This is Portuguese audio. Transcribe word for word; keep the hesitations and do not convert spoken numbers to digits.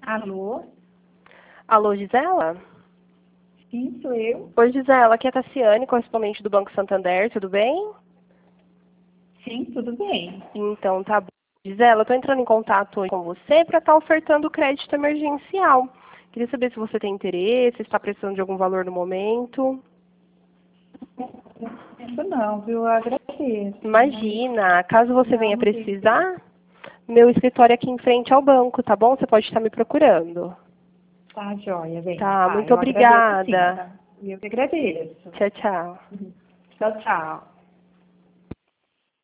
Alô? Alô, Gisela? Sim, sou eu. Oi, Gisela, aqui é a Tassiane, correspondente do Banco Santander, tudo bem? Sim, tudo bem. Então, tá bom. Gisela, eu tô entrando em contato hoje com você para estar ofertando crédito emergencial. Queria saber se você tem interesse, se está precisando de algum valor no momento. Isso não, viu? Eu agradeço. Imagina, caso você Não, venha não tem tempo. precisar, meu escritório é aqui em frente ao banco, tá bom? Você pode estar me procurando. Tá, joia, bem. Tá, Tá, muito eu agradeço sim, obrigada. tá? Eu que agradeço. Tchau, tchau. Tchau, tchau.